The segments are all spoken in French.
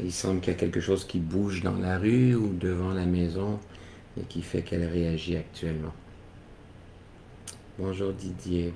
Il semble qu'il y a quelque chose qui bouge dans la rue ou devant la maison et qui fait qu'elle réagit actuellement. Bonjour Didier.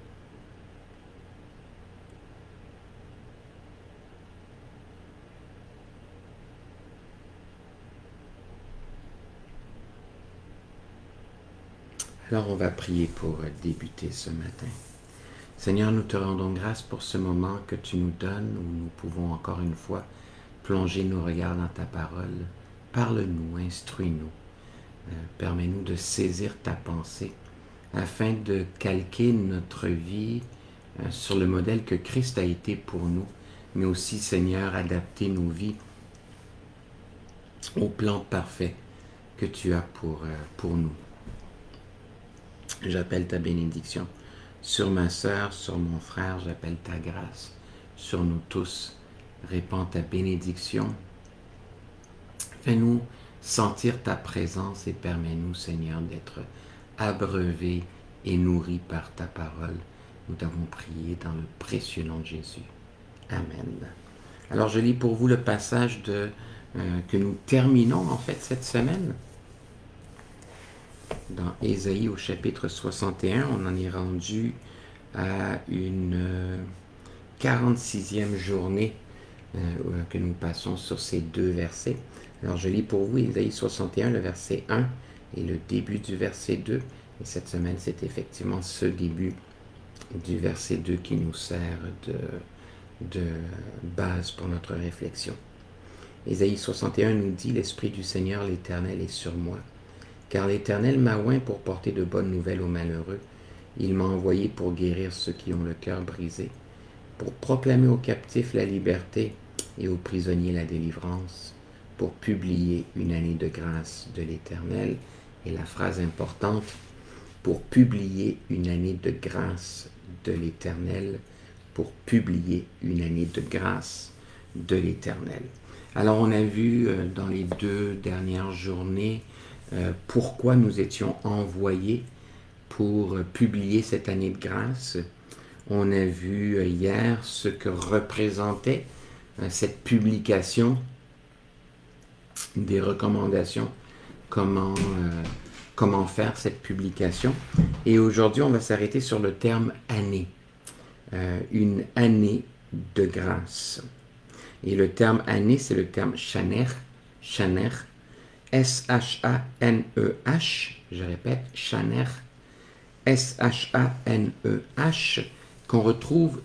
Alors on va prier pour débuter ce matin. Seigneur, nous te rendons grâce pour ce moment que tu nous donnes où nous pouvons encore une fois plonger nos regards dans ta parole. Parle-nous, instruis-nous. Permets-nous de saisir ta pensée afin de calquer notre vie sur le modèle que Christ a été pour nous, mais aussi, Seigneur, adapter nos vies au plan parfait que tu as pour nous. J'appelle ta bénédiction sur ma sœur, sur mon frère, j'appelle ta grâce sur nous tous. Répands ta bénédiction. Fais-nous sentir ta présence et permets-nous, Seigneur, d'être abreuvés et nourris par ta parole. Nous t'avons prié dans le précieux nom de Jésus. Amen. Alors je lis pour vous le passage que nous terminons en fait cette semaine. Dans Ésaïe au chapitre 61, on en est rendu à une 46e journée que nous passons sur ces deux versets. Alors je lis pour vous Ésaïe 61, le verset 1 et le début du verset 2. Et cette semaine, c'est effectivement ce début du verset 2 qui nous sert de base pour notre réflexion. Ésaïe 61 nous dit « L'Esprit du Seigneur l'Éternel est sur moi, car l'Éternel m'a oint pour porter de bonnes nouvelles aux malheureux. Il m'a envoyé pour guérir ceux qui ont le cœur brisé, pour proclamer aux captifs la liberté et aux prisonniers la délivrance, pour publier une année de grâce de l'Éternel. » Et la phrase importante, pour publier une année de grâce de l'Éternel, pour publier une année de grâce de l'Éternel. Alors on a vu dans les 2 dernières journées pourquoi nous étions envoyés pour publier cette année de grâce. On a vu hier ce que représentait cette publication, des recommandations, comment faire cette publication. Et aujourd'hui, on va s'arrêter sur le terme année. Une année de grâce. Et le terme année, c'est le terme shaner, shaner, S-H-A-N-E-H, je répète, shaner, S-H-A-N-E-H, qu'on retrouve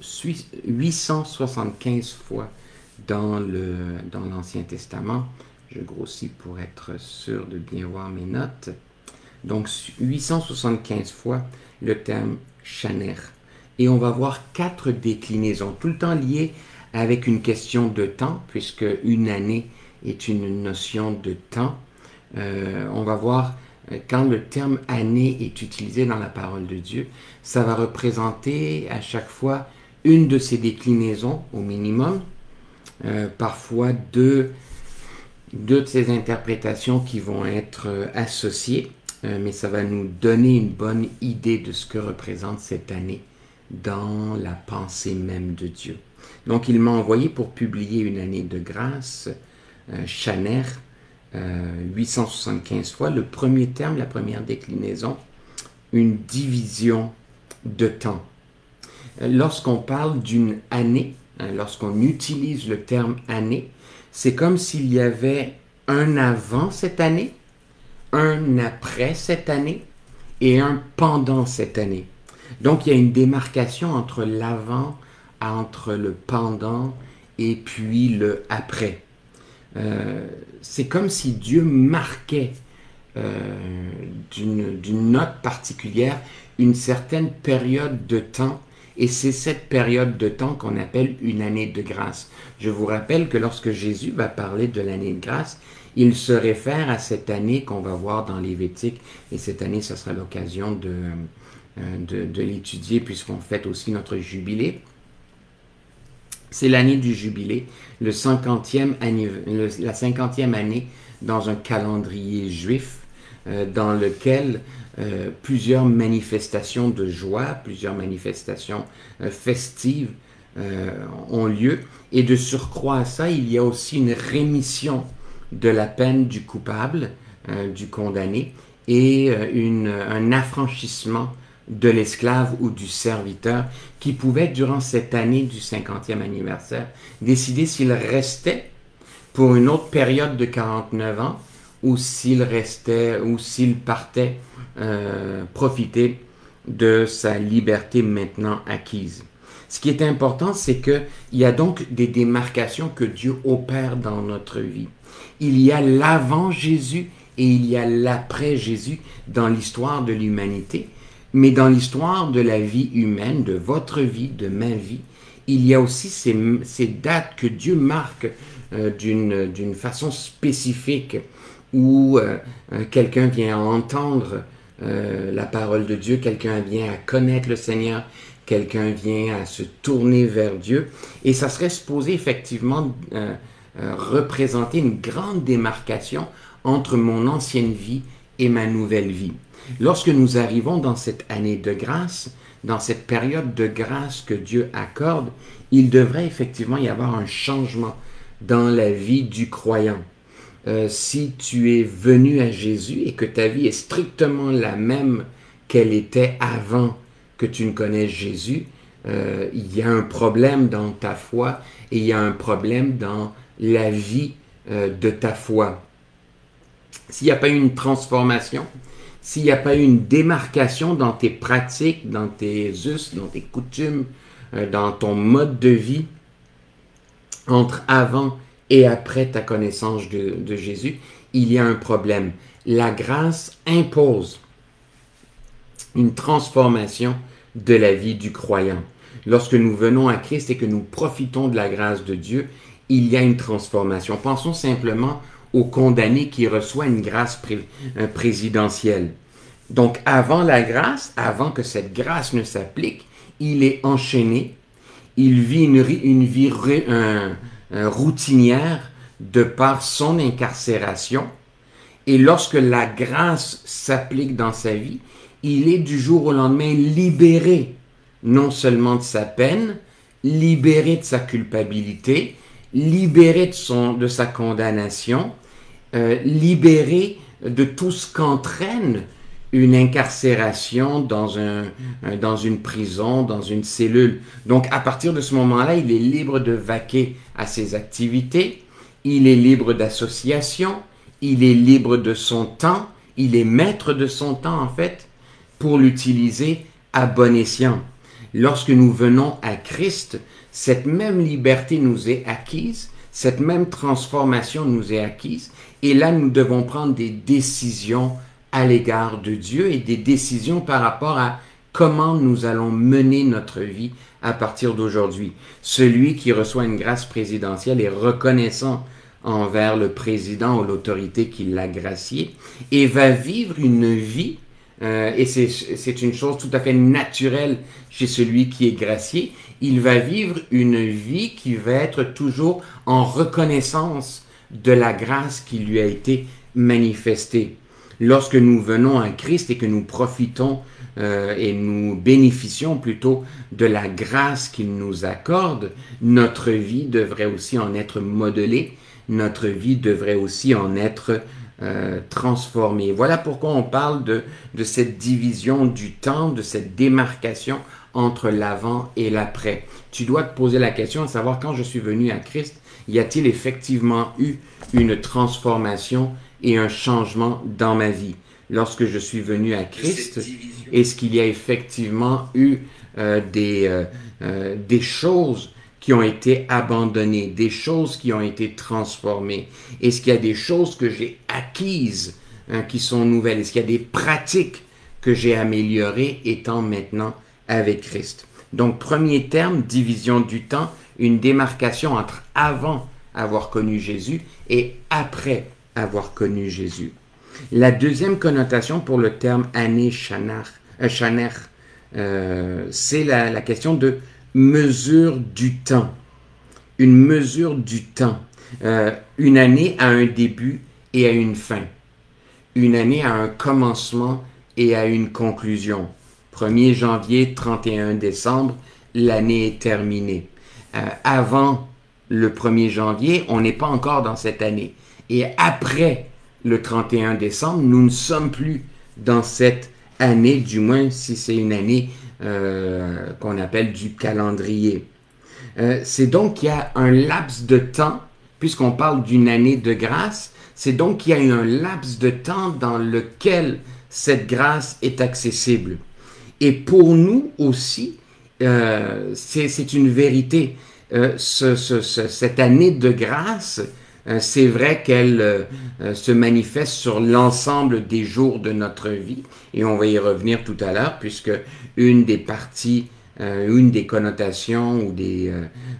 875 fois dans l'Ancien Testament. Je grossis pour être sûr de bien voir mes notes. Donc 875 fois le terme shaner. Et on va voir 4 déclinaisons, tout le temps liées avec une question de temps, puisque une année est une notion de temps. On va voir quand le terme année est utilisé dans la parole de Dieu, ça va représenter à chaque fois une de ces déclinaisons au minimum, parfois deux de ces interprétations qui vont être associées, mais ça va nous donner une bonne idée de ce que représente cette année dans la pensée même de Dieu. Donc il m'a envoyé pour publier une année de grâce, shaner, 875 fois. Le premier terme, la première déclinaison, une division de temps. Lorsqu'on parle d'une année, lorsqu'on utilise le terme année, c'est comme s'il y avait un avant cette année, un après cette année et un pendant cette année. Donc il y a une démarcation entre l'avant, entre le pendant et puis le après. C'est comme si Dieu marquait d'une note particulière une certaine période de temps, et c'est cette période de temps qu'on appelle une année de grâce. Je vous rappelle que lorsque Jésus va parler de l'année de grâce, il se réfère à cette année qu'on va voir dans Lévitique, et cette année, ce sera l'occasion de l'étudier puisqu'on fête aussi notre jubilé. C'est l'année du jubilé, la 50e année dans un calendrier juif, dans lequel plusieurs manifestations de joie, plusieurs manifestations festives ont lieu. Et de surcroît à ça, il y a aussi une rémission de la peine du coupable, du condamné, et un affranchissement de l'esclave ou du serviteur qui pouvait, durant cette année du 50e anniversaire, décider s'il restait pour une autre période de 49 ans ou s'il restait ou s'il partait profiter de sa liberté maintenant acquise. Ce qui est important, c'est qu'il y a donc des démarcations que Dieu opère dans notre vie. Il y a l'avant Jésus et il y a l'après Jésus dans l'histoire de l'humanité. Mais dans l'histoire de la vie humaine, de votre vie, de ma vie, il y a aussi ces dates que Dieu marque d'une façon spécifique où quelqu'un vient entendre la parole de Dieu, quelqu'un vient à connaître le Seigneur, quelqu'un vient à se tourner vers Dieu. Et ça serait supposé effectivement représenter une grande démarcation entre mon ancienne vie et ma nouvelle vie. Lorsque nous arrivons dans cette année de grâce, dans cette période de grâce que Dieu accorde, il devrait effectivement y avoir un changement dans la vie du croyant. Si tu es venu à Jésus et que ta vie est strictement la même qu'elle était avant que tu ne connaisses Jésus, il y a un problème dans ta foi et il y a un problème dans la vie de ta foi. S'il n'y a pas eu une transformation, s'il n'y a pas eu une démarcation dans tes pratiques, dans tes us, dans tes coutumes, dans ton mode de vie, entre avant et après ta connaissance de Jésus, il y a un problème. La grâce impose une transformation de la vie du croyant. Lorsque nous venons à Christ et que nous profitons de la grâce de Dieu, il y a une transformation. Pensons simplement au condamné qui reçoit une grâce présidentielle. Donc, avant la grâce, avant que cette grâce ne s'applique, il est enchaîné, il vit une vie routinière de par son incarcération, et lorsque la grâce s'applique dans sa vie, il est du jour au lendemain libéré, non seulement de sa peine, libéré de sa culpabilité, libéré de sa condamnation, libéré de tout ce qu'entraîne une incarcération dans une prison, dans une cellule. Donc, à partir de ce moment-là, il est libre de vaquer à ses activités, il est libre d'association, il est libre de son temps, il est maître de son temps, en fait, pour l'utiliser à bon escient. Lorsque nous venons à Christ, cette même liberté nous est acquise, cette même transformation nous est acquise, et là, nous devons prendre des décisions à l'égard de Dieu et des décisions par rapport à comment nous allons mener notre vie à partir d'aujourd'hui. Celui qui reçoit une grâce présidentielle est reconnaissant envers le président ou l'autorité qui l'a gracié et va vivre une vie, et c'est une chose tout à fait naturelle chez celui qui est gracié, il va vivre une vie qui va être toujours en reconnaissance de la grâce qui lui a été manifestée. Lorsque nous venons à Christ et que nous profitons et nous bénéficions plutôt de la grâce qu'il nous accorde, notre vie devrait aussi en être modelée, notre vie devrait aussi en être transformée. Voilà pourquoi on parle de cette division du temps, de cette démarcation entre l'avant et l'après. Tu dois te poser la question de savoir, quand je suis venu à Christ, y a-t-il effectivement eu une transformation et un changement dans ma vie? Lorsque je suis venu à Christ, est-ce qu'il y a effectivement eu des choses qui ont été abandonnées, des choses qui ont été transformées? Est-ce qu'il y a des choses que j'ai acquises qui sont nouvelles? Est-ce qu'il y a des pratiques que j'ai améliorées étant maintenant avec Christ? Donc, premier terme, division du temps, une démarcation entre avant avoir connu Jésus et après avoir connu Jésus. La deuxième connotation pour le terme année shaner, c'est la question de mesure du temps. Une mesure du temps. Une année a un début et a une fin. Une année a un commencement et a une conclusion. 1er janvier, 31 décembre, l'année est terminée. avant le 1er janvier, on n'est pas encore dans cette année. Et après le 31 décembre, nous ne sommes plus dans cette année, du moins si c'est une année qu'on appelle du calendrier. C'est donc qu'il y a un laps de temps, puisqu'on parle d'une année de grâce, c'est donc qu'il y a eu un laps de temps dans lequel cette grâce est accessible. Et pour nous aussi, c'est une vérité. Cette année de grâce, c'est vrai qu'elle se manifeste sur l'ensemble des jours de notre vie, et on va y revenir tout à l'heure, puisque une des parties, une des connotations ou des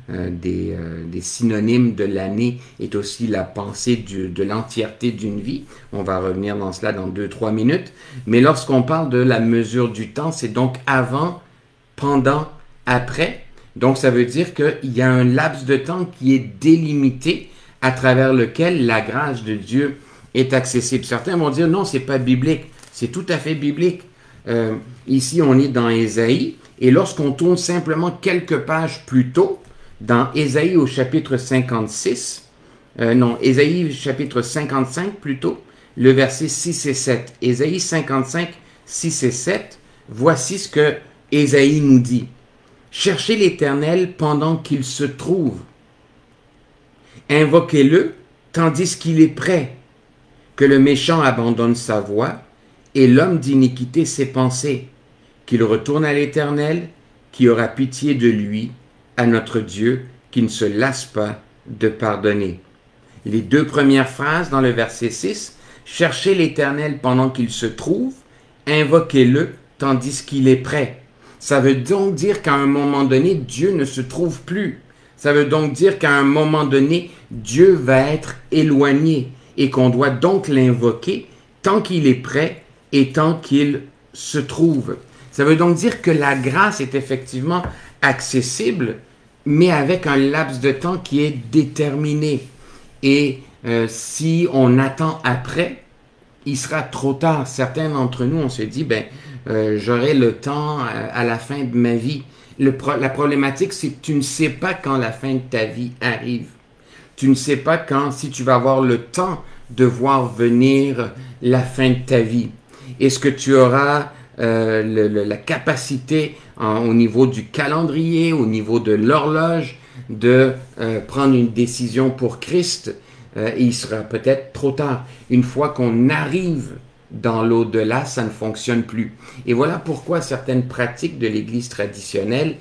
synonymes de l'année est aussi la pensée de l'entièreté d'une vie. On va revenir dans cela dans 2-3 minutes. Mais lorsqu'on parle de la mesure du temps, c'est donc avant, pendant, après. Donc ça veut dire qu'il y a un laps de temps qui est délimité à travers lequel la grâce de Dieu est accessible. Certains vont dire non, c'est pas biblique. C'est tout à fait biblique. Ici, on est dans Ésaïe, et lorsqu'on tourne simplement quelques pages plus tôt, dans Ésaïe au chapitre 56, Ésaïe chapitre 55 plutôt, le verset 6 et 7. Ésaïe 55, 6 et 7, voici ce que Ésaïe nous dit. Cherchez l'Éternel pendant qu'il se trouve. Invoquez-le tandis qu'il est prêt, que le méchant abandonne sa voie et l'homme d'iniquité ses pensées, qu'il retourne à l'Éternel, qui aura pitié de lui, à notre Dieu, qui ne se lasse pas de pardonner. Les deux premières phrases dans le verset 6, cherchez l'Éternel pendant qu'il se trouve, invoquez-le tandis qu'il est prêt. Ça veut donc dire qu'à un moment donné, Dieu ne se trouve plus. Ça veut donc dire qu'à un moment donné, Dieu va être éloigné et qu'on doit donc l'invoquer tant qu'il est prêt et tant qu'il se trouve. Ça veut donc dire que la grâce est effectivement accessible, mais avec un laps de temps qui est déterminé. Et si on attend après, il sera trop tard. Certains d'entre nous, on se dit, j'aurai le temps à la fin de ma vie. La problématique, c'est que tu ne sais pas quand la fin de ta vie arrive. Tu ne sais pas si tu vas avoir le temps de voir venir la fin de ta vie. Est-ce que tu auras la capacité au niveau du calendrier, au niveau de l'horloge, de prendre une décision pour Christ? Il sera peut-être trop tard. Une fois qu'on arrive dans l'au-delà, ça ne fonctionne plus. Et voilà pourquoi certaines pratiques de l'Église traditionnelle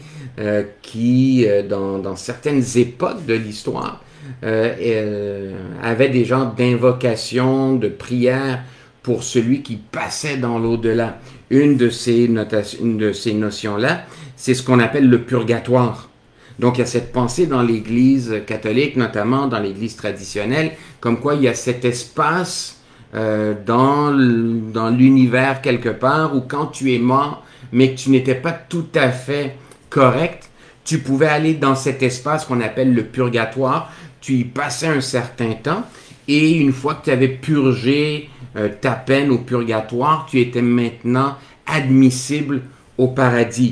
qui, dans certaines époques de l'histoire, avaient des genres d'invocations, de prières pour celui qui passait dans l'au-delà. Une de ces notions-là, c'est ce qu'on appelle le purgatoire. Donc, il y a cette pensée dans l'Église catholique, notamment dans l'Église traditionnelle, comme quoi il y a cet espace dans l'univers quelque part où quand tu es mort, mais que tu n'étais pas tout à fait correct, tu pouvais aller dans cet espace qu'on appelle le purgatoire, tu y passais un certain temps, et une fois que tu avais purgé ta peine au purgatoire, tu étais maintenant admissible au paradis.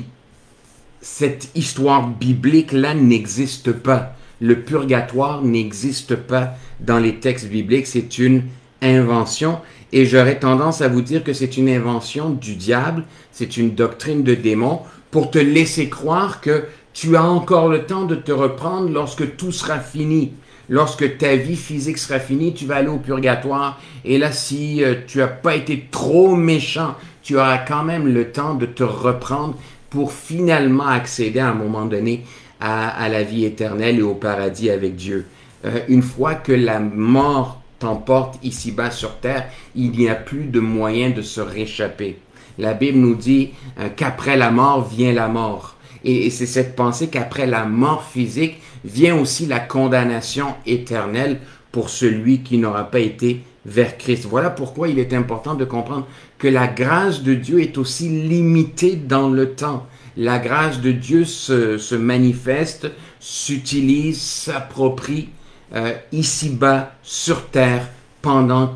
Cette histoire biblique-là n'existe pas. Le purgatoire n'existe pas dans les textes bibliques. C'est une invention. Et j'aurais tendance à vous dire que c'est une invention du diable. C'est une doctrine de démon pour te laisser croire que tu as encore le temps de te reprendre lorsque tout sera fini. Lorsque ta vie physique sera finie, tu vas aller au purgatoire. Et là, si tu n'as pas été trop méchant, tu auras quand même le temps de te reprendre pour finalement accéder à un moment donné à la vie éternelle et au paradis avec Dieu. Une fois que la mort t'emporte ici-bas sur terre, il n'y a plus de moyen de se réchapper. La Bible nous dit qu'après la mort vient la mort. Et c'est cette pensée qu'après la mort physique vient aussi la condamnation éternelle pour celui qui n'aura pas été vers Christ. Voilà pourquoi il est important de comprendre que la grâce de Dieu est aussi limitée dans le temps. La grâce de Dieu se manifeste, s'utilise, s'approprie ici-bas sur terre pendant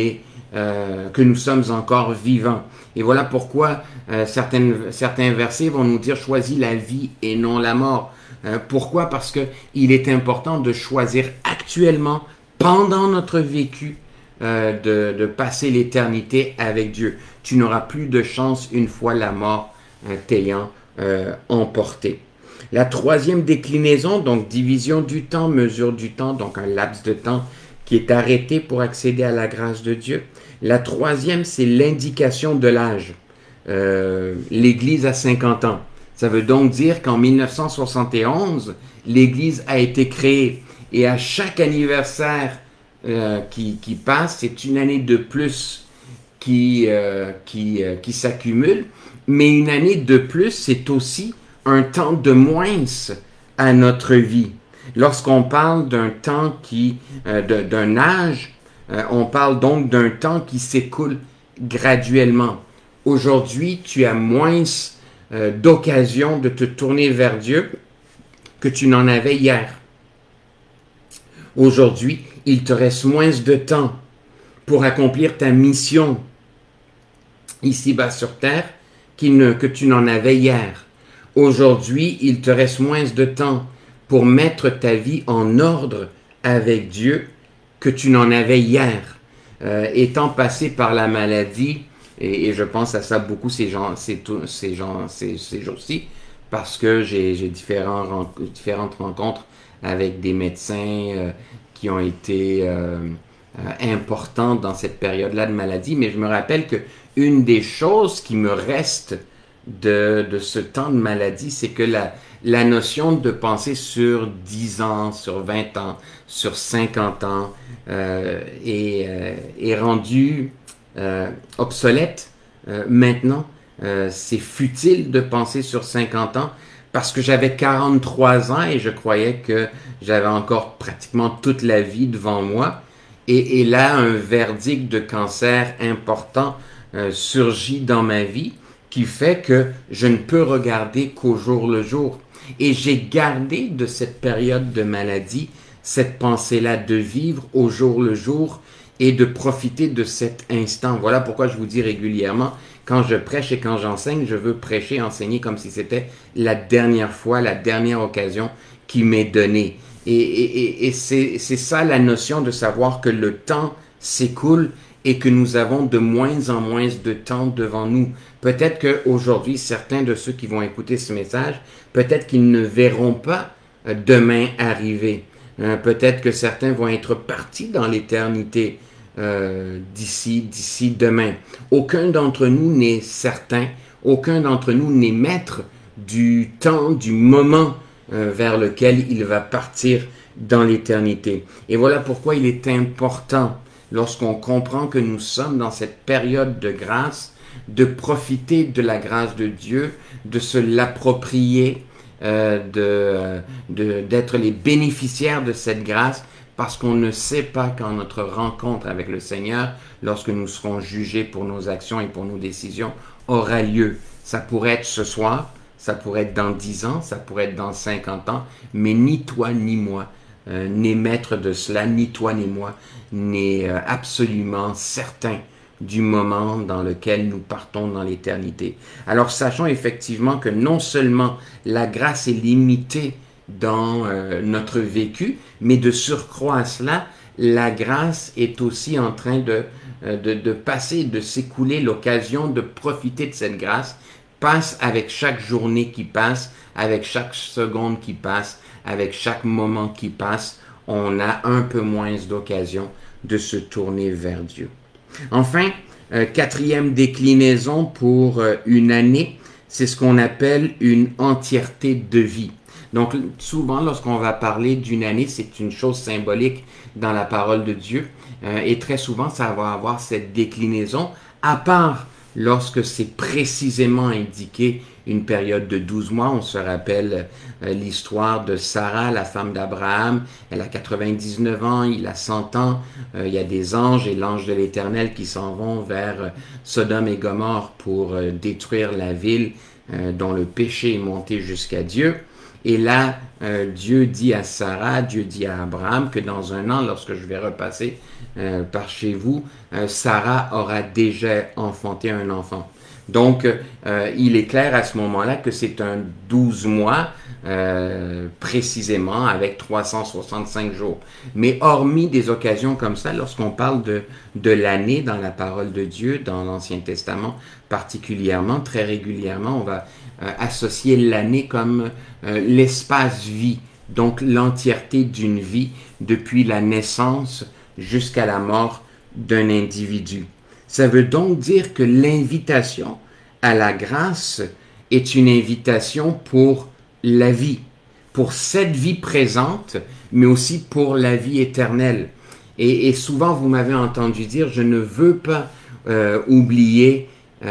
que nous sommes encore vivants. Et voilà pourquoi certains versets vont nous dire « Choisis la vie et non la mort ». Pourquoi? Parce qu'il est important de choisir actuellement, pendant notre vécu, de passer l'éternité avec Dieu. Tu n'auras plus de chance une fois la mort t'ayant emporté. La troisième déclinaison, donc division du temps, mesure du temps, donc un laps de temps qui est arrêté pour accéder à la grâce de Dieu. La troisième, c'est l'indication de l'âge. L'Église a 50 ans. Ça veut donc dire qu'en 1971, l'Église a été créée. Et à chaque anniversaire qui passe, c'est une année de plus qui s'accumule. Mais une année de plus, c'est aussi un temps de moins à notre vie. Lorsqu'on parle d'un temps d'un âge, on parle donc d'un temps qui s'écoule graduellement. Aujourd'hui, tu as moins d'occasion de te tourner vers Dieu que tu n'en avais hier. Aujourd'hui, il te reste moins de temps pour accomplir ta mission ici-bas sur terre que tu n'en avais hier. Aujourd'hui, il te reste moins de temps pour mettre ta vie en ordre avec Dieu que tu n'en avais hier. Étant passé par la maladie, et je pense à ça beaucoup ces jours-ci, parce que j'ai différentes rencontres avec des médecins qui ont été importants dans cette période-là de maladie, mais je me rappelle que une des choses qui me reste de ce temps de maladie, c'est que la notion de penser sur 10 ans, sur 20 ans, sur 50 ans est rendue obsolète maintenant. C'est futile de penser sur 50 ans parce que j'avais 43 ans et je croyais que j'avais encore pratiquement toute la vie devant moi. Et là, un verdict de cancer important surgit dans ma vie qui fait que je ne peux regarder qu'au jour le jour. Et j'ai gardé de cette période de maladie cette pensée-là de vivre au jour le jour et de profiter de cet instant. Voilà pourquoi je vous dis régulièrement, quand je prêche et quand j'enseigne, je veux prêcher, enseigner comme si c'était la dernière fois, la dernière occasion qui m'est donnée. Et c'est ça la notion de savoir que le temps s'écoule et que nous avons de moins en moins de temps devant nous. Peut-être qu'aujourd'hui, certains de ceux qui vont écouter ce message, peut-être qu'ils ne verront pas demain arriver. Peut-être que certains vont être partis dans l'éternité d'ici demain. Aucun d'entre nous n'est certain, aucun d'entre nous n'est maître du temps, du moment vers lequel il va partir dans l'éternité. Et voilà pourquoi il est important, lorsqu'on comprend que nous sommes dans cette période de grâce, de profiter de la grâce de Dieu, de se l'approprier, d'être les bénéficiaires de cette grâce, parce qu'on ne sait pas quand notre rencontre avec le Seigneur, lorsque nous serons jugés pour nos actions et pour nos décisions, aura lieu. Ça pourrait être ce soir, ça pourrait être dans 10 ans, ça pourrait être dans 50 ans, mais ni toi ni moi n'est maître de cela, ni toi ni moi n'est absolument certain du moment dans lequel nous partons dans l'éternité. Alors sachons effectivement que non seulement la grâce est limitée dans notre vécu, mais de surcroît à cela, la grâce est aussi en train de passer, de s'écouler. L'occasion de profiter de cette grâce passe avec chaque journée qui passe, avec chaque seconde qui passe, avec chaque moment qui passe. On a un peu moins d'occasion de se tourner vers Dieu. Enfin, quatrième déclinaison pour une année, c'est ce qu'on appelle une entièreté de vie. Donc, souvent, lorsqu'on va parler d'une année, c'est une chose symbolique dans la parole de Dieu. Et très souvent, ça va avoir cette déclinaison, à part lorsque c'est précisément indiqué une période de 12 mois. On se rappelle l'histoire de Sarah, la femme d'Abraham. Elle a 99 ans, il a 100 ans. Il y a des anges et l'ange de l'Éternel qui s'en vont vers Sodome et Gomorrhe pour détruire la ville dont le péché est monté jusqu'à Dieu. Et là, Dieu dit à Sarah, Dieu dit à Abraham que dans un an, lorsque je vais repasser par chez vous, Sarah aura déjà enfanté un enfant. Donc, il est clair à ce moment-là que c'est un 12 mois précisément avec 365 jours. Mais hormis des occasions comme ça, lorsqu'on parle de l'année dans la parole de Dieu, dans l'Ancien Testament particulièrement, très régulièrement, on va associer l'année comme l'espace vie, donc l'entièreté d'une vie depuis la naissance jusqu'à la mort d'un individu. Ça veut donc dire que l'invitation à la grâce est une invitation pour la vie, pour cette vie présente, mais aussi pour la vie éternelle. Et souvent, vous m'avez entendu dire, je ne veux pas oublier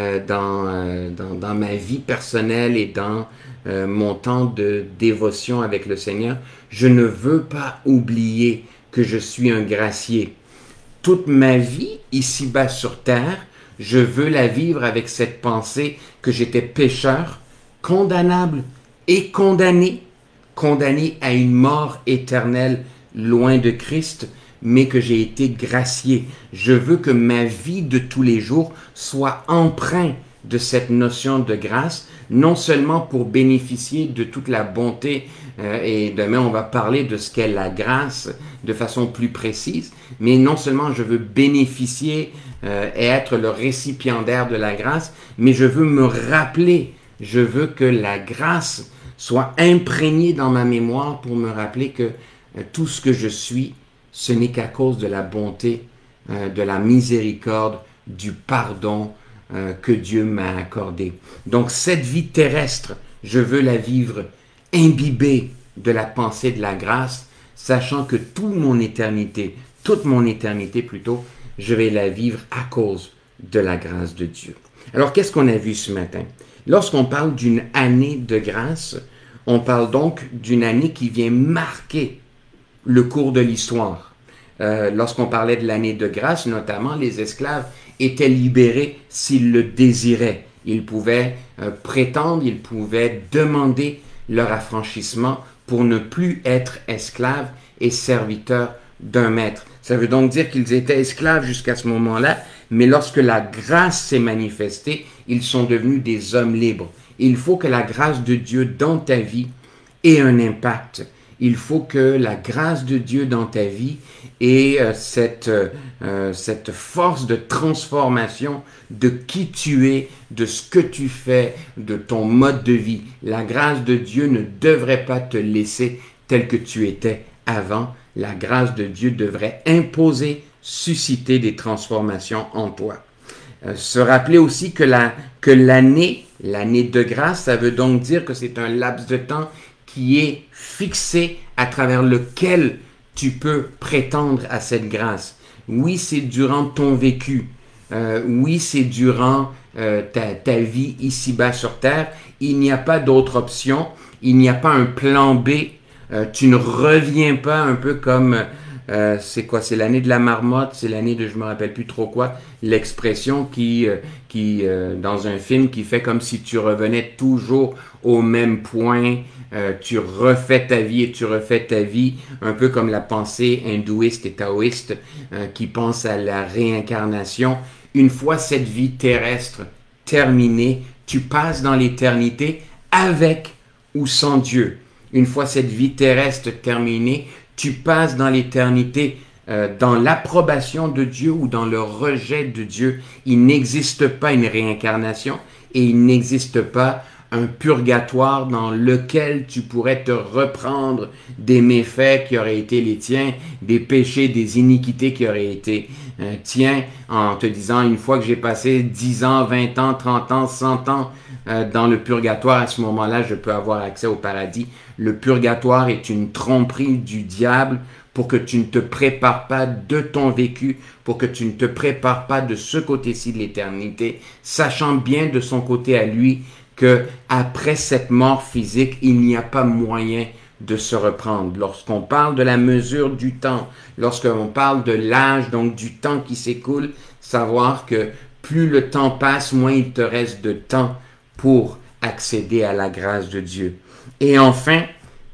dans ma vie personnelle et dans mon temps de dévotion avec le Seigneur, je ne veux pas oublier que je suis un gracié. Toute ma vie, ici-bas sur terre, je veux la vivre avec cette pensée que j'étais pécheur, condamnable et condamné à une mort éternelle loin de Christ, mais que j'ai été gracié. Je veux que ma vie de tous les jours soit empreinte de cette notion de grâce, non seulement pour bénéficier de toute la bonté, et demain on va parler de ce qu'est la grâce de façon plus précise, mais non seulement je veux bénéficier et être le récipiendaire de la grâce, mais je veux me rappeler, je veux que la grâce soit imprégnée dans ma mémoire pour me rappeler que tout ce que je suis, ce n'est qu'à cause de la bonté, de la miséricorde, du pardon que Dieu m'a accordé. Donc cette vie terrestre, je veux la vivre imbibée de la pensée de la grâce, sachant que toute mon éternité plutôt, je vais la vivre à cause de la grâce de Dieu. Alors qu'est-ce qu'on a vu ce matin? Lorsqu'on parle d'une année de grâce, on parle donc d'une année qui vient marquer le cours de l'histoire. Lorsqu'on parlait de l'année de grâce, notamment, les esclaves étaient libérés s'ils le désiraient. Ils pouvaient prétendre, ils pouvaient demander leur affranchissement pour ne plus être esclaves et serviteurs d'un maître. Ça veut donc dire qu'ils étaient esclaves jusqu'à ce moment-là, mais lorsque la grâce s'est manifestée, ils sont devenus des hommes libres. Il faut que la grâce de Dieu dans ta vie ait un impact. Il faut que la grâce de Dieu dans ta vie ait cette force de transformation de qui tu es, de ce que tu fais, de ton mode de vie. La grâce de Dieu ne devrait pas te laisser tel que tu étais avant. La grâce de Dieu devrait imposer, susciter des transformations en toi. Se rappeler aussi que l'année de grâce, ça veut donc dire que c'est un laps de temps qui est fixé à travers lequel tu peux prétendre à cette grâce. Oui, c'est durant ton vécu. Oui, c'est durant ta vie ici-bas sur terre. Il n'y a pas d'autre option. Il n'y a pas un plan B. Tu ne reviens pas un peu comme... c'est quoi? C'est l'année de la marmotte, c'est l'année de je me rappelle plus trop quoi, l'expression qui dans un film qui fait comme si tu revenais toujours au même point, tu refais ta vie et tu refais ta vie, un peu comme la pensée hindouiste et taoïste qui pense à la réincarnation. Une fois cette vie terrestre terminée, tu passes dans l'éternité avec ou sans Dieu. Une fois cette vie terrestre terminée, tu passes dans l'éternité dans l'approbation de Dieu ou dans le rejet de Dieu. Il n'existe pas une réincarnation et il n'existe pas un purgatoire dans lequel tu pourrais te reprendre des méfaits qui auraient été les tiens, des péchés, des iniquités qui auraient été tiens, en te disant une fois que j'ai passé 10 ans, 20 ans, 30 ans, 100 ans dans le purgatoire, à ce moment-là, je peux avoir accès au paradis. Le purgatoire est une tromperie du diable pour que tu ne te prépares pas de ton vécu, pour que tu ne te prépares pas de ce côté-ci de l'éternité, sachant bien de son côté à lui que après cette mort physique, il n'y a pas moyen de se reprendre. Lorsqu'on parle de la mesure du temps, lorsqu'on parle de l'âge, donc du temps qui s'écoule, savoir que plus le temps passe, moins il te reste de temps pour accéder à la grâce de Dieu. Et enfin,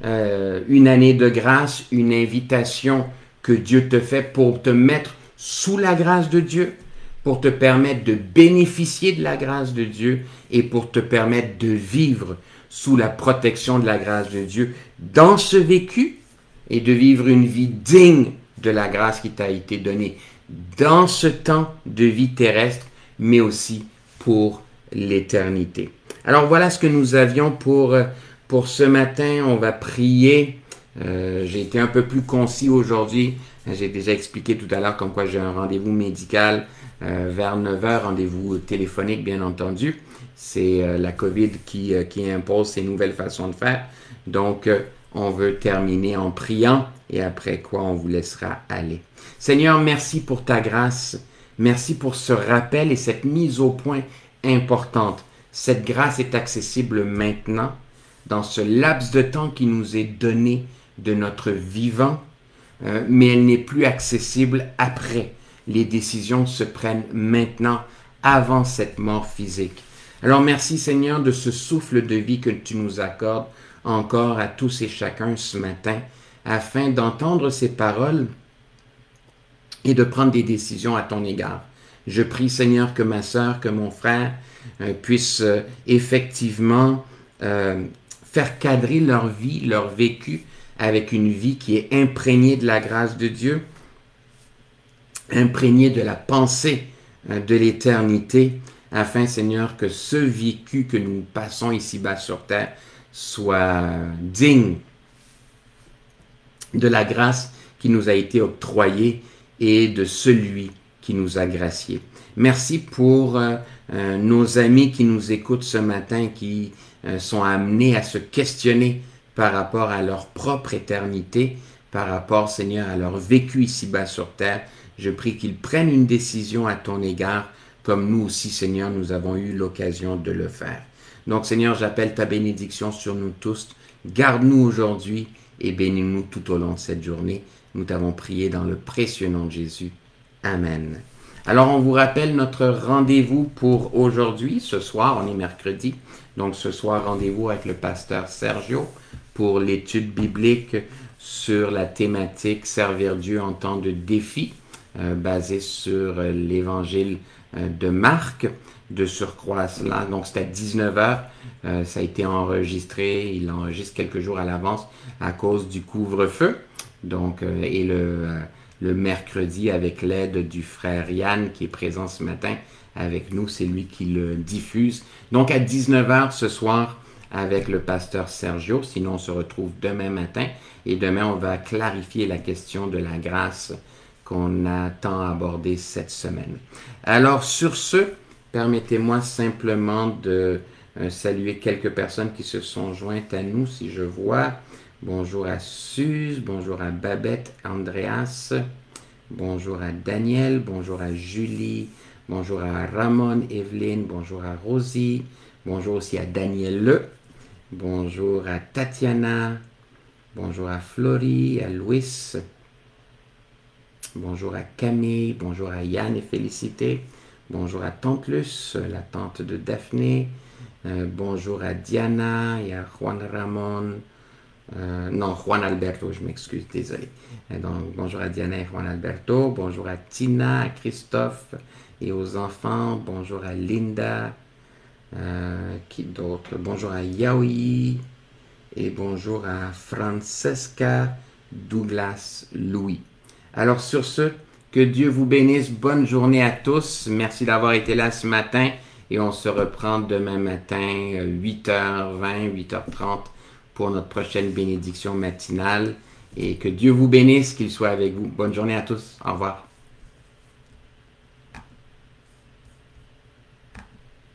une année de grâce, une invitation que Dieu te fait pour te mettre sous la grâce de Dieu, pour te permettre de bénéficier de la grâce de Dieu et pour te permettre de vivre sous la protection de la grâce de Dieu dans ce vécu et de vivre une vie digne de la grâce qui t'a été donnée dans ce temps de vie terrestre, mais aussi pour l'éternité. Alors voilà ce que nous avions pour ce matin. On va prier. J'ai été un peu plus concis aujourd'hui. J'ai déjà expliqué tout à l'heure comme quoi j'ai un rendez-vous médical vers 9 heures, rendez-vous téléphonique bien entendu. C'est la COVID qui impose ces nouvelles façons de faire. Donc, on veut terminer en priant et après quoi on vous laissera aller. Seigneur, merci pour ta grâce. Merci pour ce rappel et cette mise au point importante. Cette grâce est accessible maintenant, dans ce laps de temps qui nous est donné de notre vivant, mais elle n'est plus accessible après. Les décisions se prennent maintenant, avant cette mort physique. Alors merci Seigneur de ce souffle de vie que tu nous accordes encore à tous et chacun ce matin, afin d'entendre ces paroles et de prendre des décisions à ton égard. Je prie Seigneur que ma sœur, que mon frère puissent effectivement faire cadrer leur vie, leur vécu, avec une vie qui est imprégnée de la grâce de Dieu, imprégnée de la pensée de l'éternité, afin, Seigneur, que ce vécu que nous passons ici-bas sur terre soit digne de la grâce qui nous a été octroyée et de celui qui nous a graciés. Merci pour nos amis qui nous écoutent ce matin, qui sont amenés à se questionner par rapport à leur propre éternité, par rapport, Seigneur, à leur vécu ici-bas sur terre. Je prie qu'ils prennent une décision à ton égard, comme nous aussi, Seigneur, nous avons eu l'occasion de le faire. Donc, Seigneur, j'appelle ta bénédiction sur nous tous. Garde-nous aujourd'hui et bénis-nous tout au long de cette journée. Nous t'avons prié dans le précieux nom de Jésus. Amen. Alors, on vous rappelle notre rendez-vous pour aujourd'hui. Ce soir, on est mercredi. Donc, ce soir, rendez-vous avec le pasteur Sergio pour l'étude biblique sur la thématique « Servir Dieu en temps de défi », basée sur l'évangile de Marc, de surcroît cela. Donc, c'est à 19h. Ça a été enregistré. Il enregistre quelques jours à l'avance à cause du couvre-feu. Donc, et le mercredi, avec l'aide du frère Yann qui est présent ce matin avec nous, c'est lui qui le diffuse. Donc, à 19h ce soir, avec le pasteur Sergio. Sinon, on se retrouve demain matin. Et demain, on va clarifier la question de la grâce qu'on a tant abordée cette semaine. Alors, sur ce, permettez-moi simplement de saluer quelques personnes qui se sont jointes à nous, si je vois. Bonjour à Suze, bonjour à Babette, Andreas, bonjour à Daniel, bonjour à Julie, bonjour à Ramon, Evelyne, bonjour à Rosie, bonjour aussi à Daniel Le, bonjour à Tatiana, bonjour à Florie, à Louis, bonjour à Camille, bonjour à Yann et Félicité, bonjour à Tante Luce, la tante de Daphné, bonjour à Diana et à Juan Ramon, non, Juan Alberto, je m'excuse, désolé. Donc, bonjour à Diana et Juan Alberto, bonjour à Tina, à Christophe et aux enfants, bonjour à Linda, qui d'autre? Bonjour à Yaoi et bonjour à Francesca Douglas Louis. Alors sur ce, que Dieu vous bénisse, bonne journée à tous, merci d'avoir été là ce matin et on se reprend demain matin 8h20, 8h30 pour notre prochaine bénédiction matinale et que Dieu vous bénisse, qu'il soit avec vous. Bonne journée à tous, au revoir.